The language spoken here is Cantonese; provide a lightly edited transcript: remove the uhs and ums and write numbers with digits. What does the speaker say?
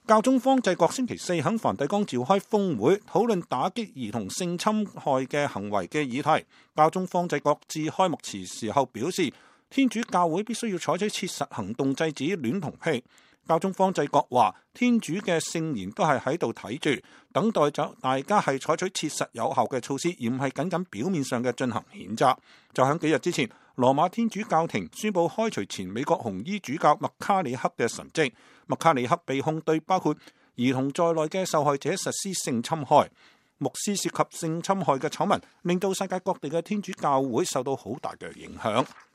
教宗方濟各星期四喺梵蒂岡召開峰會，討論打擊兒童性侵害嘅行為嘅議題。教宗方濟各致開幕詞時候表示，天主教會必須要採取切實行動制止戀童癖。教宗方濟各話，天主嘅聖言都係喺度睇住，等待咗大家係採取切實有效嘅措施，而唔係僅僅表面上嘅進行譴責。就喺幾日之前，羅馬天主教廷宣布開除前美國紅衣主教麥卡里克嘅神職。麥卡里克被控對包括兒童在內嘅受害者實施性侵害。牧師涉及性侵害嘅醜聞，令到世界各地嘅天主教會受到好大嘅影響。